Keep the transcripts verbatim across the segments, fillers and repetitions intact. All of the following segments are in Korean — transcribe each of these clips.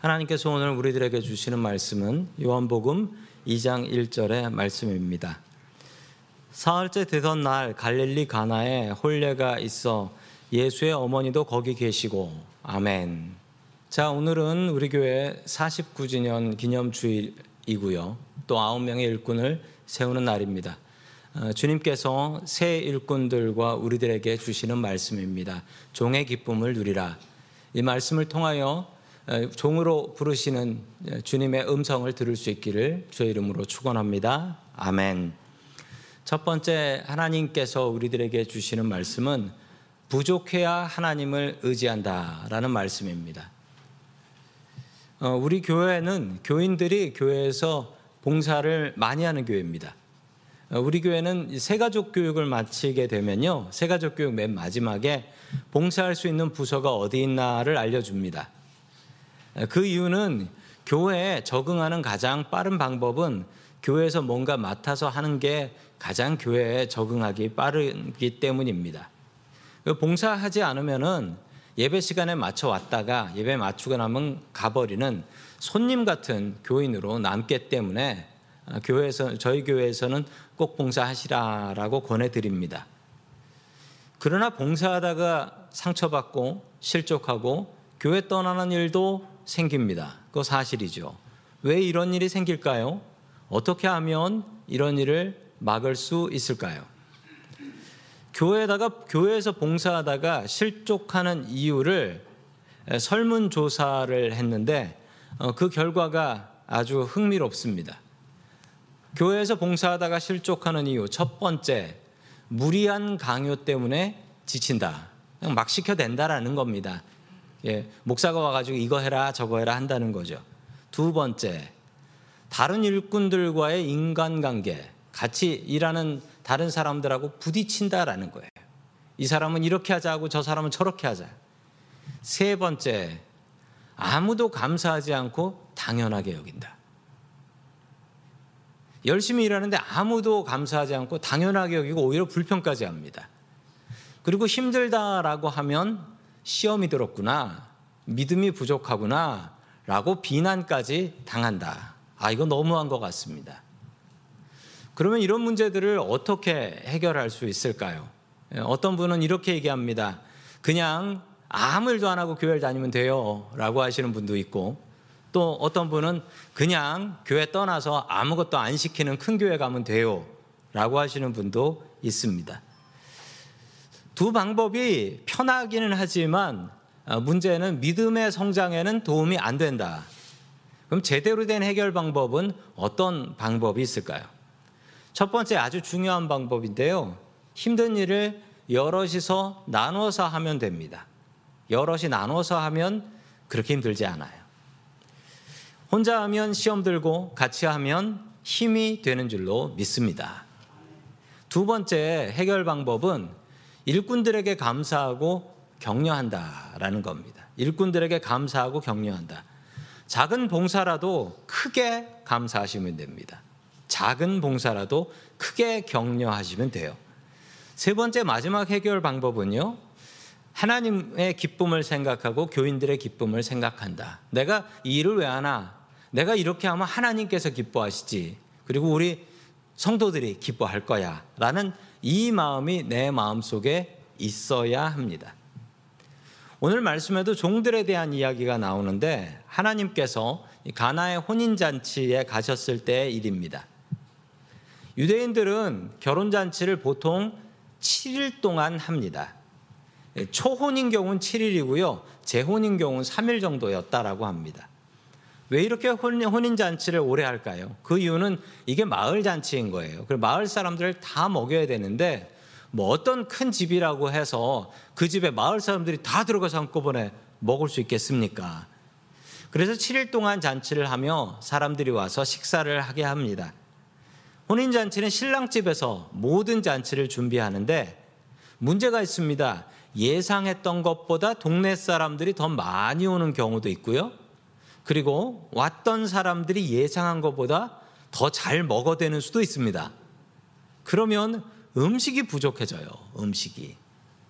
하나님께서 오늘 우리들에게 주시는 말씀은 요한복음 이 장 일 절의 말씀입니다. 사흘째 되던 날 갈릴리 가나에 혼례가 있어 예수의 어머니도 거기 계시고. 아멘. 자, 오늘은 우리 교회 사십구 주년 기념주일이고요. 또 아홉 명의 일꾼을 세우는 날입니다. 주님께서 새 일꾼들과 우리들에게 주시는 말씀입니다. 종의 기쁨을 누리라. 이 말씀을 통하여 종으로 부르시는 주님의 음성을 들을 수 있기를 주의 이름으로 축원합니다. 아멘. 첫 번째, 하나님께서 우리들에게 주시는 말씀은 부족해야 하나님을 의지한다라는 말씀입니다. 우리 교회는 교인들이 교회에서 봉사를 많이 하는 교회입니다. 우리 교회는 새가족 교육을 마치게 되면요, 새가족 교육 맨 마지막에 봉사할 수 있는 부서가 어디 있나를 알려줍니다. 그 이유는 교회에 적응하는 가장 빠른 방법은 교회에서 뭔가 맡아서 하는 게 가장 교회에 적응하기 빠르기 때문입니다. 봉사하지 않으면은 예배 시간에 맞춰 왔다가 예배 맞추고 나면 가버리는 손님 같은 교인으로 남기 때문에 교회에서, 저희 교회에서는 꼭 봉사하시라라고 권해드립니다. 그러나 봉사하다가 상처받고 실족하고 교회 떠나는 일도 생깁니다. 그거 사실이죠. 왜 이런 일이 생길까요? 어떻게 하면 이런 일을 막을 수 있을까요? 교회에다가 교회에서 봉사하다가 실족하는 이유를 설문조사를 했는데 그 결과가 아주 흥미롭습니다. 교회에서 봉사하다가 실족하는 이유, 첫 번째, 무리한 강요 때문에 지친다. 그냥 막 시켜댄다라는 겁니다. 예, 목사가 와가지고 이거 해라 저거 해라 한다는 거죠. 두 번째, 다른 일꾼들과의 인간관계, 같이 일하는 다른 사람들하고 부딪힌다라는 거예요. 이 사람은 이렇게 하자고 저 사람은 저렇게 하자. 세 번째, 아무도 감사하지 않고 당연하게 여긴다. 열심히 일하는데 아무도 감사하지 않고 당연하게 여기고 오히려 불평까지 합니다. 그리고 힘들다라고 하면 시험이 들었구나, 믿음이 부족하구나 라고 비난까지 당한다. 아, 이거 너무한 것 같습니다. 그러면 이런 문제들을 어떻게 해결할 수 있을까요? 어떤 분은 이렇게 얘기합니다. 그냥 아무 일도 안 하고 교회를 다니면 돼요 라고 하시는 분도 있고, 또 어떤 분은 그냥 교회 떠나서 아무것도 안 시키는 큰 교회 가면 돼요 라고 하시는 분도 있습니다. 두 방법이 편하기는 하지만 문제는 믿음의 성장에는 도움이 안 된다. 그럼 제대로 된 해결 방법은 어떤 방법이 있을까요? 첫 번째, 아주 중요한 방법인데요, 힘든 일을 여럿이서 나눠서 하면 됩니다. 여럿이 나눠서 하면 그렇게 힘들지 않아요. 혼자 하면 시험 들고 같이 하면 힘이 되는 줄로 믿습니다. 두 번째 해결 방법은 일꾼들에게 감사하고 격려한다라는 겁니다. 일꾼들에게 감사하고 격려한다. 작은 봉사라도 크게 감사하시면 됩니다. 작은 봉사라도 크게 격려하시면 돼요. 세 번째, 마지막 해결 방법은요, 하나님의 기쁨을 생각하고 교인들의 기쁨을 생각한다. 내가 이 일을 왜 하나? 내가 이렇게 하면 하나님께서 기뻐하시지, 그리고 우리 성도들이 기뻐할 거야 라는 이 마음이 내 마음속에 있어야 합니다. 오늘 말씀에도 종들에 대한 이야기가 나오는데, 하나님께서 가나의 혼인잔치에 가셨을 때의 일입니다. 유대인들은 결혼잔치를 보통 칠 일 동안 합니다. 초혼인 경우는 칠 일이고요, 재혼인 경우는 삼 일 정도였다라고 합니다. 왜 이렇게 혼인잔치를 오래 할까요? 그 이유는 이게 마을잔치인 거예요. 그래서 마을 사람들을 다 먹여야 되는데, 뭐 어떤 큰 집이라고 해서 그 집에 마을 사람들이 다 들어가서 한꺼번에 먹을 수 있겠습니까? 그래서 칠 일 동안 잔치를 하며 사람들이 와서 식사를 하게 합니다. 혼인잔치는 신랑집에서 모든 잔치를 준비하는데 문제가 있습니다. 예상했던 것보다 동네 사람들이 더 많이 오는 경우도 있고요, 그리고 왔던 사람들이 예상한 것보다 더 잘 먹어대는 수도 있습니다. 그러면 음식이 부족해져요. 음식이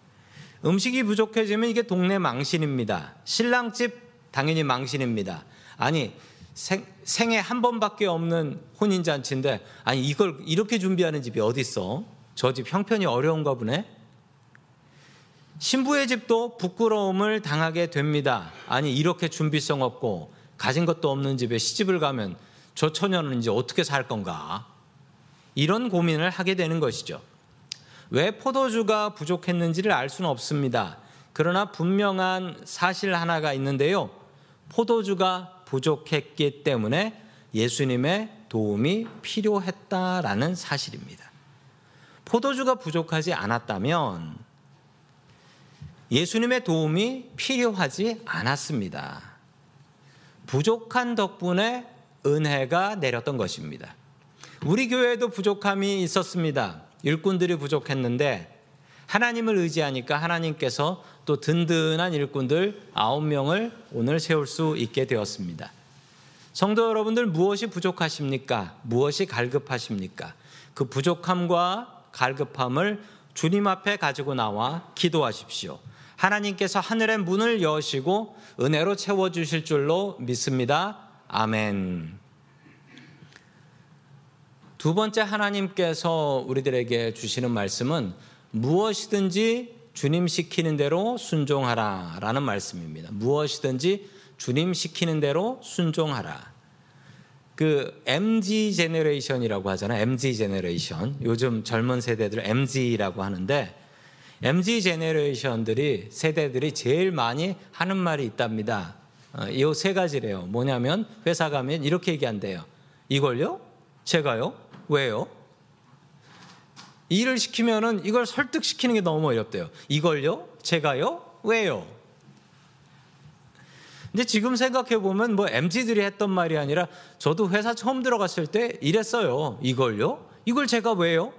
음식이 부족해지면 이게 동네 망신입니다. 신랑집 당연히 망신입니다. 아니 생, 생에 한 번밖에 없는 혼인잔치인데 아니 이걸 이렇게 준비하는 집이 어디 있어? 저 집 형편이 어려운가 보네. 신부의 집도 부끄러움을 당하게 됩니다. 아니 이렇게 준비성 없고 가진 것도 없는 집에 시집을 가면 저 처녀는 이제 어떻게 살 건가? 이런 고민을 하게 되는 것이죠. 왜 포도주가 부족했는지를 알 수는 없습니다. 그러나 분명한 사실 하나가 있는데요. 포도주가 부족했기 때문에 예수님의 도움이 필요했다라는 사실입니다. 포도주가 부족하지 않았다면 예수님의 도움이 필요하지 않았습니다. 부족한 덕분에 은혜가 내렸던 것입니다. 우리 교회에도 부족함이 있었습니다. 일꾼들이 부족했는데 하나님을 의지하니까 하나님께서 또 든든한 일꾼들 아홉 명을 오늘 세울 수 있게 되었습니다. 성도 여러분들 무엇이 부족하십니까? 무엇이 갈급하십니까? 그 부족함과 갈급함을 주님 앞에 가지고 나와 기도하십시오. 하나님께서 하늘의 문을 여시고 은혜로 채워주실 줄로 믿습니다. 아멘. 두 번째 하나님께서 우리들에게 주시는 말씀은 무엇이든지 주님 시키는 대로 순종하라 라는 말씀입니다. 무엇이든지 주님 시키는 대로 순종하라. 그 엠지 제너레이션이라고 하잖아요. 엠지 제너레이션. 요즘 젊은 세대들 엠지라고 하는데 엠지 제너레이션들이 세대들이 제일 많이 하는 말이 있답니다. 이 세 가지래요. 뭐냐면 회사 가면 이렇게 얘기한대요. 이걸요? 제가요? 왜요? 일을 시키면은 이걸 설득시키는 게 너무 어렵대요. 이걸요? 제가요? 왜요? 근데 지금 생각해 보면 뭐 엠지들이 했던 말이 아니라 저도 회사 처음 들어갔을 때 이랬어요. 이걸요? 이걸 제가 왜요?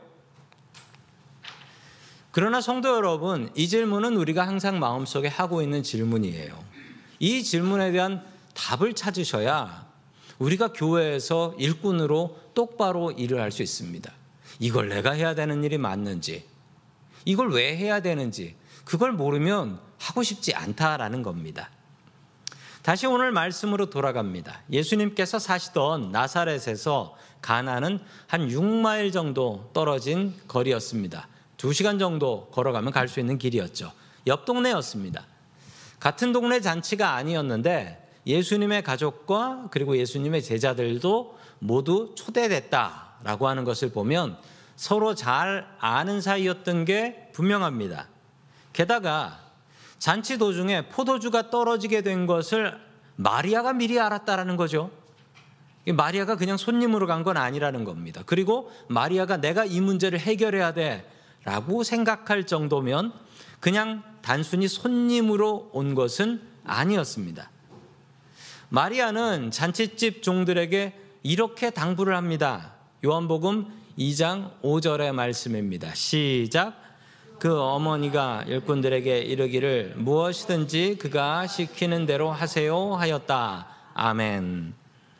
그러나 성도 여러분, 이 질문은 우리가 항상 마음속에 하고 있는 질문이에요. 이 질문에 대한 답을 찾으셔야 우리가 교회에서 일꾼으로 똑바로 일을 할 수 있습니다. 이걸 내가 해야 되는 일이 맞는지, 이걸 왜 해야 되는지 그걸 모르면 하고 싶지 않다라는 겁니다. 다시 오늘 말씀으로 돌아갑니다. 예수님께서 사시던 나사렛에서 가나는 한 육 마일 정도 떨어진 거리였습니다. 두 시간 정도 걸어가면 갈 수 있는 길이었죠. 옆 동네였습니다. 같은 동네 잔치가 아니었는데 예수님의 가족과 그리고 예수님의 제자들도 모두 초대됐다라고 하는 것을 보면 서로 잘 아는 사이였던 게 분명합니다. 게다가 잔치 도중에 포도주가 떨어지게 된 것을 마리아가 미리 알았다라는 거죠. 마리아가 그냥 손님으로 간 건 아니라는 겁니다. 그리고 마리아가 내가 이 문제를 해결해야 돼라고 생각할 정도면 그냥 단순히 손님으로 온 것은 아니었습니다. 마리아는 잔치집 종들에게 이렇게 당부를 합니다. 요한복음 이 장 오 절의 말씀입니다. 시작. 그 어머니가 일꾼들에게 이르기를 무엇이든지 그가 시키는 대로 하세요 하였다. 아멘.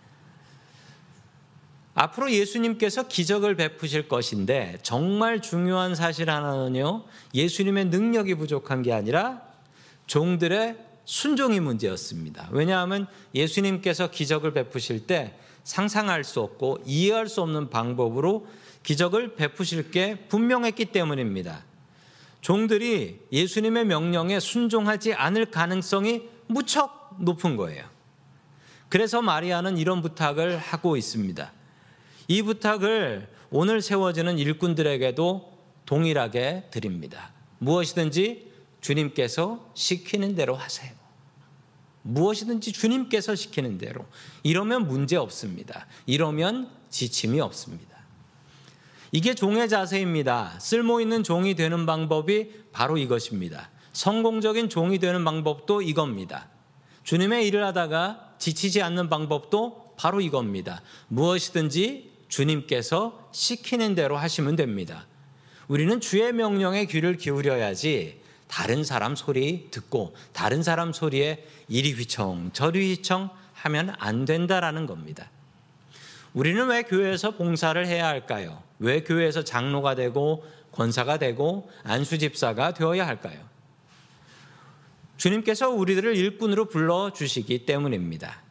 앞으로 예수님께서 기적을 베푸실 것인데 정말 중요한 사실 하나는요, 예수님의 능력이 부족한 게 아니라 종들의 순종이 문제였습니다. 왜냐하면 예수님께서 기적을 베푸실 때 상상할 수 없고 이해할 수 없는 방법으로 기적을 베푸실 게 분명했기 때문입니다. 종들이 예수님의 명령에 순종하지 않을 가능성이 무척 높은 거예요. 그래서 마리아는 이런 부탁을 하고 있습니다. 이 부탁을 오늘 세워지는 일꾼들에게도 동일하게 드립니다. 무엇이든지 주님께서 시키는 대로 하세요. 무엇이든지 주님께서 시키는 대로. 이러면 문제 없습니다. 이러면 지침이 없습니다. 이게 종의 자세입니다. 쓸모 있는 종이 되는 방법이 바로 이것입니다. 성공적인 종이 되는 방법도 이겁니다. 주님의 일을 하다가 지치지 않는 방법도 바로 이겁니다. 무엇이든지 주님께서 시키는 대로 하시면 됩니다. 우리는 주의 명령에 귀를 기울여야지 다른 사람 소리 듣고 다른 사람 소리에 이리 휘청 저리 휘청 하면 안 된다라는 겁니다. 우리는 왜 교회에서 봉사를 해야 할까요? 왜 교회에서 장로가 되고 권사가 되고 안수집사가 되어야 할까요? 주님께서 우리들을 일꾼으로 불러주시기 때문입니다.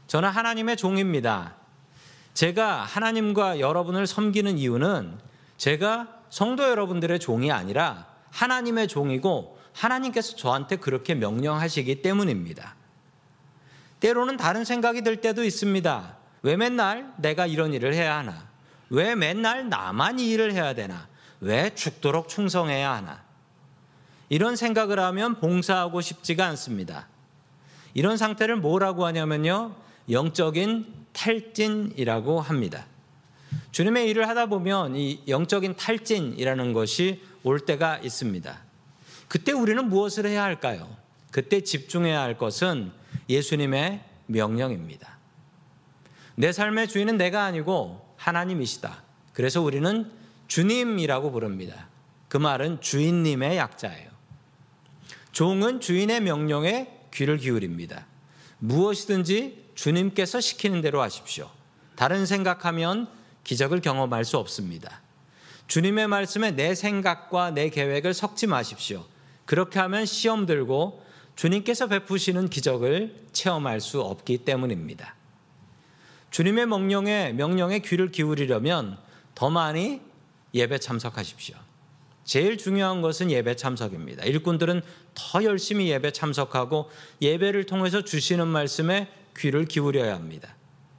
저는 하나님의 종입니다. 제가 하나님과 여러분을 섬기는 이유는 제가 성도 여러분들의 종이 아니라 하나님의 종이고 하나님께서 저한테 그렇게 명령하시기 때문입니다. 때로는 다른 생각이 들 때도 있습니다. 왜 맨날 내가 이런 일을 해야 하나? 왜 맨날 나만 이 일을 해야 되나? 왜 죽도록 충성해야 하나? 이런 생각을 하면 봉사하고 싶지가 않습니다. 이런 상태를 뭐라고 하냐면요, 영적인 탈진이라고 합니다. 주님의 일을 하다 보면 이 영적인 탈진이라는 것이 올 때가 있습니다. 그때 우리는 무엇을 해야 할까요? 그때 집중해야 할 것은 예수님의 명령입니다. 내 삶의 주인은 내가 아니고 하나님이시다. 그래서 우리는 주님이라고 부릅니다. 그 말은 주인님의 약자예요. 종은 주인의 명령에 귀를 기울입니다. 무엇이든지 주님께서 시키는 대로 하십시오. 다른 생각하면 기적을 경험할 수 없습니다. 주님의 말씀에 내 생각과 내 계획을 섞지 마십시오. 그렇게 하면 시험 들고 주님께서 베푸시는 기적을 체험할 수 없기 때문입니다. 주님의 명령에, 명령에 귀를 기울이려면 더 많이 예배 참석하십시오. 제일 중요한 것은 예배 참석입니다. 일꾼들은 더 열심히 예배 참석하고 예배를 통해서 주시는 말씀에 귀를 기울여야 합니다.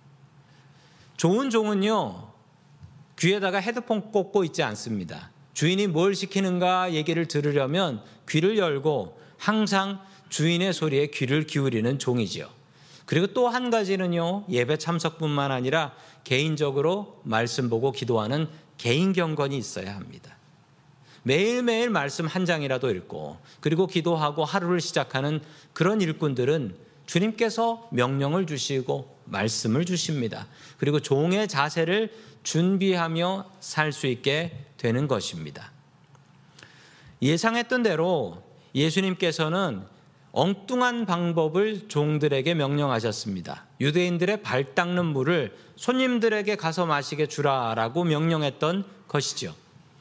좋은 종은요, 귀에다가 헤드폰 꽂고 있지 않습니다. 주인이 뭘 시키는가 얘기를 들으려면 귀를 열고 항상 주인의 소리에 귀를 기울이는 종이죠. 그리고 또 한 가지는요, 예배 참석뿐만 아니라 개인적으로 말씀 보고 기도하는 개인 경건이 있어야 합니다. 매일매일 말씀 한 장이라도 읽고 그리고 기도하고 하루를 시작하는 그런 일꾼들은 주님께서 명령을 주시고 말씀을 주십니다. 그리고 종의 자세를 준비하며 살 수 있게 되는 것입니다. 예상했던 대로 예수님께서는 엉뚱한 방법을 종들에게 명령하셨습니다. 유대인들의 발 닦는 물을 손님들에게 가서 마시게 주라라고 명령했던 것이죠.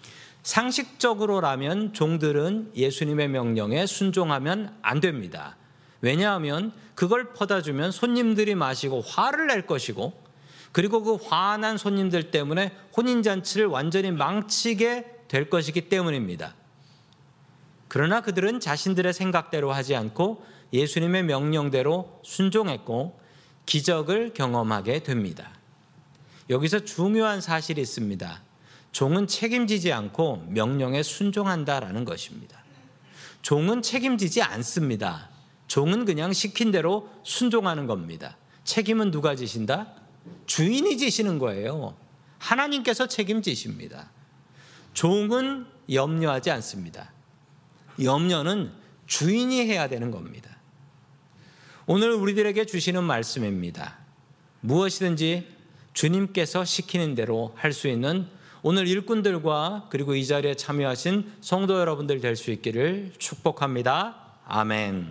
상식적으로라면 종들은 예수님의 명령에 순종하면 안 됩니다. 왜냐하면 그걸 퍼다 주면 손님들이 마시고 화를 낼 것이고, 그리고 그 화난 손님들 때문에 혼인잔치를 완전히 망치게 될 것이기 때문입니다. 그러나 그들은 자신들의 생각대로 하지 않고 예수님의 명령대로 순종했고 기적을 경험하게 됩니다. 여기서 중요한 사실이 있습니다. 종은 책임지지 않고 명령에 순종한다라는 것입니다. 종은 책임지지 않습니다. 종은 그냥 시킨 대로 순종하는 겁니다. 책임은 누가 지신다? 주인이 지시는 거예요. 하나님께서 책임지십니다. 종은 염려하지 않습니다. 염려는 주인이 해야 되는 겁니다. 오늘 우리들에게 주시는 말씀입니다. 무엇이든지 주님께서 시키는 대로 할 수 있는 오늘 일꾼들과 그리고 이 자리에 참여하신 성도 여러분들 될 수 있기를 축복합니다. 아멘.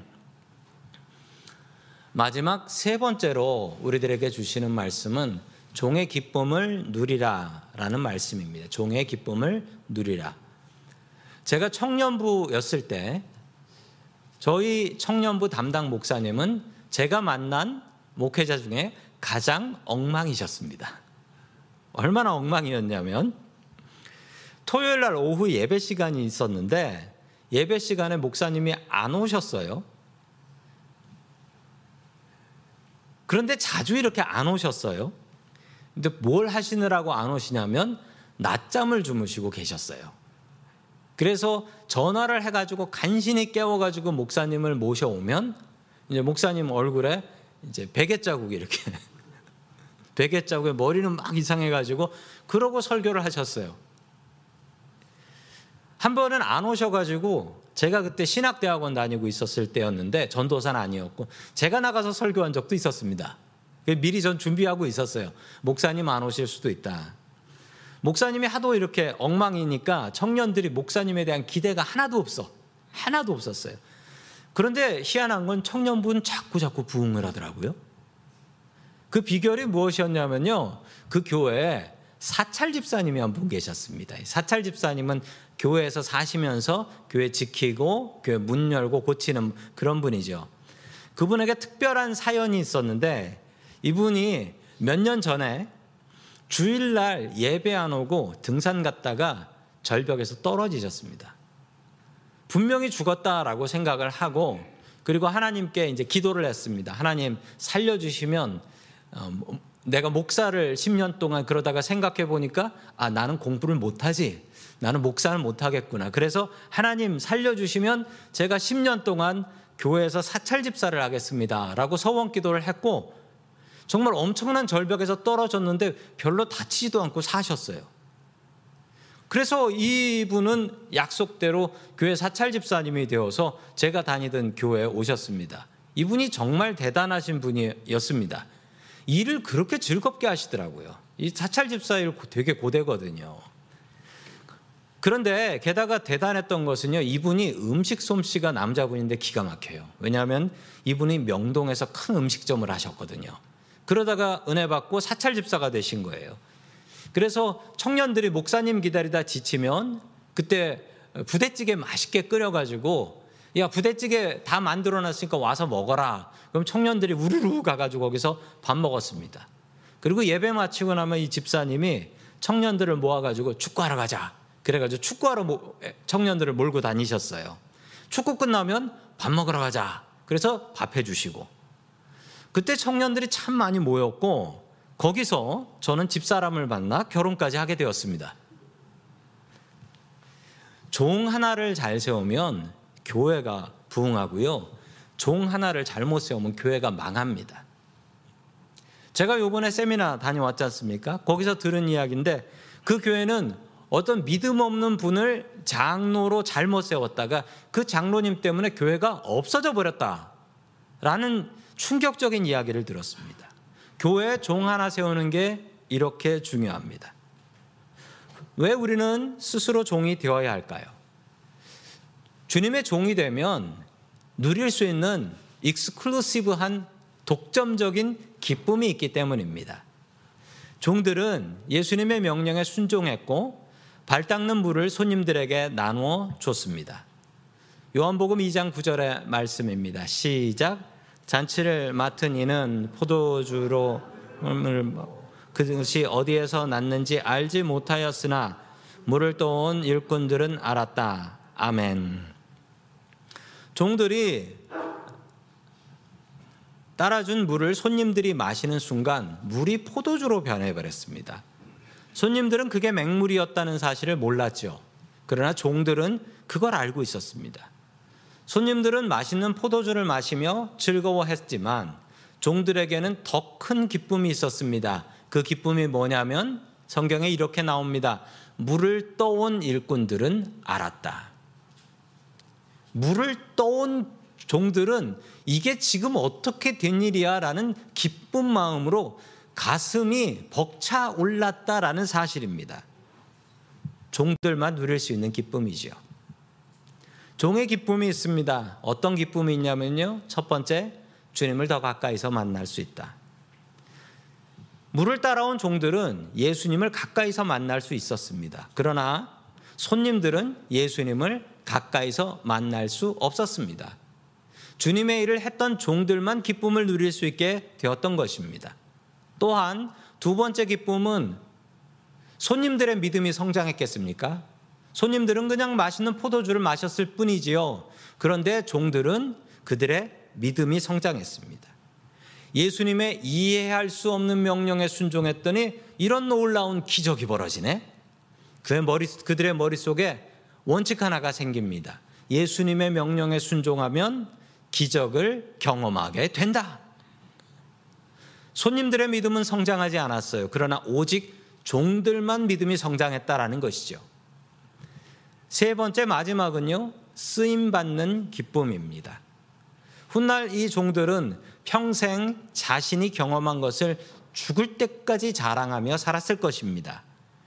마지막 세 번째로 우리들에게 주시는 말씀은 종의 기쁨을 누리라 라는 말씀입니다. 종의 기쁨을 누리라. 제가 청년부였을 때 저희 청년부 담당 목사님은 제가 만난 목회자 중에 가장 엉망이셨습니다. 얼마나 엉망이었냐면 토요일 날 오후 예배 시간이 있었는데 예배 시간에 목사님이 안 오셨어요. 그런데 자주 이렇게 안 오셨어요. 근데 뭘 하시느라고 안 오시냐면 낮잠을 주무시고 계셨어요. 그래서 전화를 해가지고 간신히 깨워가지고 목사님을 모셔오면 이제 목사님 얼굴에 이제 베개 자국이 이렇게 베개 자국에 머리는 막 이상해가지고 그러고 설교를 하셨어요. 한 번은 안 오셔가지고 제가 그때 신학대학원 다니고 있었을 때였는데 전도사는 아니었고 제가 나가서 설교한 적도 있었습니다. 미리 전 준비하고 있었어요. 목사님 안 오실 수도 있다. 목사님이 하도 이렇게 엉망이니까 청년들이 목사님에 대한 기대가 하나도 없어. 하나도 없었어요. 그런데 희한한 건 청년부는 자꾸 자꾸 부흥을 하더라고요. 그 비결이 무엇이었냐면요. 그 교회에 사찰 집사님이 한 분 계셨습니다. 사찰 집사님은 교회에서 사시면서 교회 지키고 교회 문 열고 고치는 그런 분이죠. 그분에게 특별한 사연이 있었는데 이분이 몇 년 전에 주일날 예배 안 오고 등산 갔다가 절벽에서 떨어지셨습니다. 분명히 죽었다라고 생각을 하고 그리고 하나님께 이제 기도를 했습니다. 하나님 살려주시면 어, 내가 목사를 십 년 동안 그러다가 생각해 보니까 아 나는 공부를 못하지. 나는 목사를 못하겠구나. 그래서 하나님 살려주시면 제가 십 년 동안 교회에서 사찰 집사를 하겠습니다 라고 서원 기도를 했고 정말 엄청난 절벽에서 떨어졌는데 별로 다치지도 않고 사셨어요. 그래서 이분은 약속대로 교회 사찰 집사님이 되어서 제가 다니던 교회에 오셨습니다. 이분이 정말 대단하신 분이었습니다. 일을 그렇게 즐겁게 하시더라고요. 이 사찰 집사 일 되게 고되거든요. 그런데 게다가 대단했던 것은요, 이분이 음식 솜씨가 남자분인데 기가 막혀요. 왜냐하면 이분이 명동에서 큰 음식점을 하셨거든요. 그러다가 은혜 받고 사찰 집사가 되신 거예요. 그래서 청년들이 목사님 기다리다 지치면 그때 부대찌개 맛있게 끓여가지고 야 부대찌개 다 만들어놨으니까 와서 먹어라. 그럼 청년들이 우르르 가가지고 거기서 밥 먹었습니다. 그리고 예배 마치고 나면 이 집사님이 청년들을 모아가지고 축구하러 가자. 그래가지고 축구하러 청년들을 몰고 다니셨어요. 축구 끝나면 밥 먹으러 가자. 그래서 밥 해주시고 그때 청년들이 참 많이 모였고 거기서 저는 집사람을 만나 결혼까지 하게 되었습니다. 종 하나를 잘 세우면 교회가 부흥하고요. 종 하나를 잘못 세우면 교회가 망합니다. 제가 요번에 세미나 다녀왔지 않습니까? 거기서 들은 이야기인데 그 교회는 어떤 믿음 없는 분을 장로로 잘못 세웠다가 그 장로님 때문에 교회가 없어져 버렸다라는 충격적인 이야기를 들었습니다. 교회에 종 하나 세우는 게 이렇게 중요합니다. 왜 우리는 스스로 종이 되어야 할까요? 주님의 종이 되면 누릴 수 있는 익스클루시브한 독점적인 기쁨이 있기 때문입니다. 종들은 예수님의 명령에 순종했고 발 닦는 물을 손님들에게 나누어 줬습니다. 요한복음 이 장 구 절의 말씀입니다. 시작. 잔치를 맡은 이는 포도주로 그것이 어디에서 났는지 알지 못하였으나 물을 떠온 일꾼들은 알았다. 아멘. 종들이 따라준 물을 손님들이 마시는 순간 물이 포도주로 변해버렸습니다. 손님들은 그게 맹물이었다는 사실을 몰랐죠. 그러나 종들은 그걸 알고 있었습니다. 손님들은 맛있는 포도주를 마시며 즐거워했지만 종들에게는 더 큰 기쁨이 있었습니다. 그 기쁨이 뭐냐면 성경에 이렇게 나옵니다. 물을 떠온 일꾼들은 알았다. 물을 떠온 종들은 이게 지금 어떻게 된 일이야 라는 기쁜 마음으로 가슴이 벅차 올랐다라는 사실입니다. 종들만 누릴 수 있는 기쁨이죠. 종의 기쁨이 있습니다. 어떤 기쁨이 있냐면요. 첫 번째, 주님을 더 가까이서 만날 수 있다. 물을 따라온 종들은 예수님을 가까이서 만날 수 있었습니다. 그러나 손님들은 예수님을 가까이서 만날 수 없었습니다. 주님의 일을 했던 종들만 기쁨을 누릴 수 있게 되었던 것입니다. 또한 두 번째 기쁨은 손님들의 믿음이 성장했겠습니까? 손님들은 그냥 맛있는 포도주를 마셨을 뿐이지요. 그런데 종들은 그들의 믿음이 성장했습니다. 예수님의 이해할 수 없는 명령에 순종했더니 이런 놀라운 기적이 벌어지네. 그의 머리, 그들의 머릿속에 원칙 하나가 생깁니다. 예수님의 명령에 순종하면 기적을 경험하게 된다. 손님들의 믿음은 성장하지 않았어요. 그러나 오직 종들만 믿음이 성장했다라는 것이죠. 세 번째 마지막은요, 쓰임받는 기쁨입니다. 훗날 이 종들은 평생 자신이 경험한 것을 죽을 때까지 자랑하며 살았을 것입니다.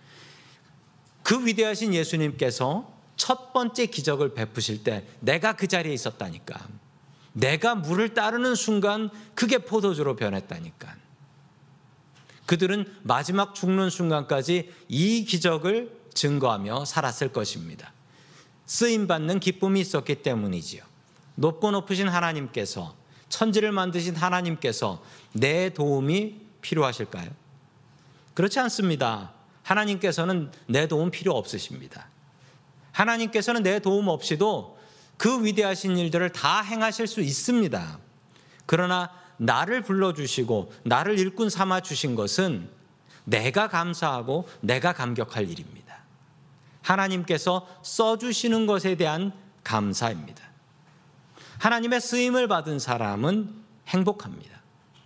그 위대하신 예수님께서 첫 번째 기적을 베푸실 때 내가 그 자리에 있었다니까. 내가 물을 따르는 순간 그게 포도주로 변했다니까. 그들은 마지막 죽는 순간까지 이 기적을 증거하며 살았을 것입니다. 쓰임받는 기쁨이 있었기 때문이지요. 높고 높으신 하나님께서 천지를 만드신 하나님께서 내 도움이 필요하실까요? 그렇지 않습니다. 하나님께서는 내 도움 필요 없으십니다. 하나님께서는 내 도움 없이도 그 위대하신 일들을 다 행하실 수 있습니다. 그러나 나를 불러주시고 나를 일꾼 삼아 주신 것은 내가 감사하고 내가 감격할 일입니다. 하나님께서 써주시는 것에 대한 감사입니다. 하나님의 쓰임을 받은 사람은 행복합니다.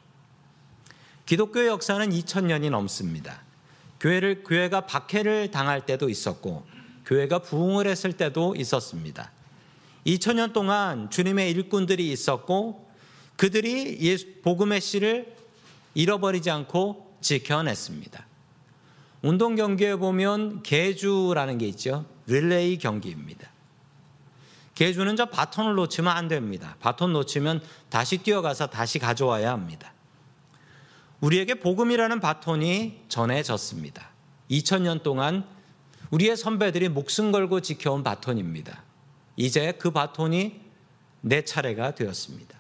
기독교의 역사는 이천 년이 넘습니다. 교회를, 교회가 박해를 당할 때도 있었고 교회가 부흥을 했을 때도 있었습니다. 이천 년 동안 주님의 일꾼들이 있었고 그들이 예수, 복음의 씨를 잃어버리지 않고 지켜냈습니다. 운동 경기에 보면 계주라는 게 있죠. 릴레이 경기입니다. 계주는 저 바톤을 놓치면 안 됩니다. 바톤 놓치면 다시 뛰어가서 다시 가져와야 합니다. 우리에게 복음이라는 바톤이 전해졌습니다. 이천 년 동안 우리의 선배들이 목숨 걸고 지켜온 바톤입니다. 이제 그 바톤이 내 차례가 되었습니다.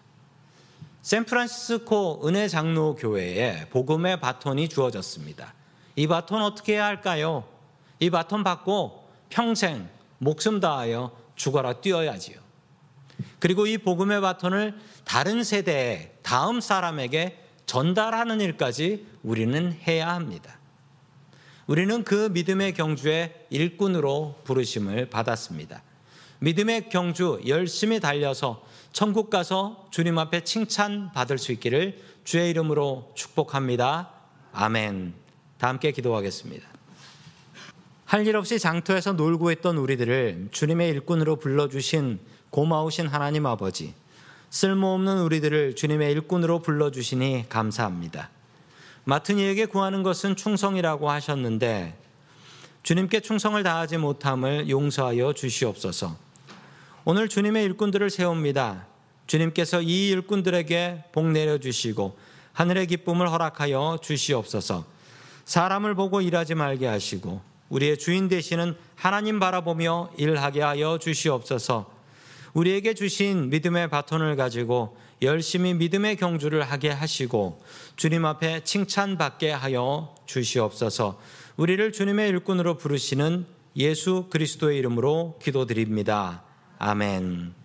샌프란시스코 은혜 장로 교회에 복음의 바톤이 주어졌습니다. 이 바톤 어떻게 해야 할까요? 이 바톤 받고 평생 목숨 다하여 죽어라 뛰어야지요. 그리고 이 복음의 바톤을 다른 세대에 다음 사람에게 전달하는 일까지 우리는 해야 합니다. 우리는 그 믿음의 경주의 일꾼으로 부르심을 받았습니다. 믿음의 경주 열심히 달려서 천국 가서 주님 앞에 칭찬받을 수 있기를 주의 이름으로 축복합니다. 아멘. 다 함께 기도하겠습니다. 할 일 없이 장터에서 놀고 있던 우리들을 주님의 일꾼으로 불러주신 고마우신 하나님 아버지, 쓸모없는 우리들을 주님의 일꾼으로 불러주시니 감사합니다. 맡은 이에게 구하는 것은 충성이라고 하셨는데 주님께 충성을 다하지 못함을 용서하여 주시옵소서. 오늘 주님의 일꾼들을 세웁니다. 주님께서 이 일꾼들에게 복 내려주시고 하늘의 기쁨을 허락하여 주시옵소서. 사람을 보고 일하지 말게 하시고 우리의 주인 되시는 하나님 바라보며 일하게 하여 주시옵소서. 우리에게 주신 믿음의 바톤을 가지고 열심히 믿음의 경주를 하게 하시고 주님 앞에 칭찬받게 하여 주시옵소서. 우리를 주님의 일꾼으로 부르시는 예수 그리스도의 이름으로 기도드립니다. 아멘.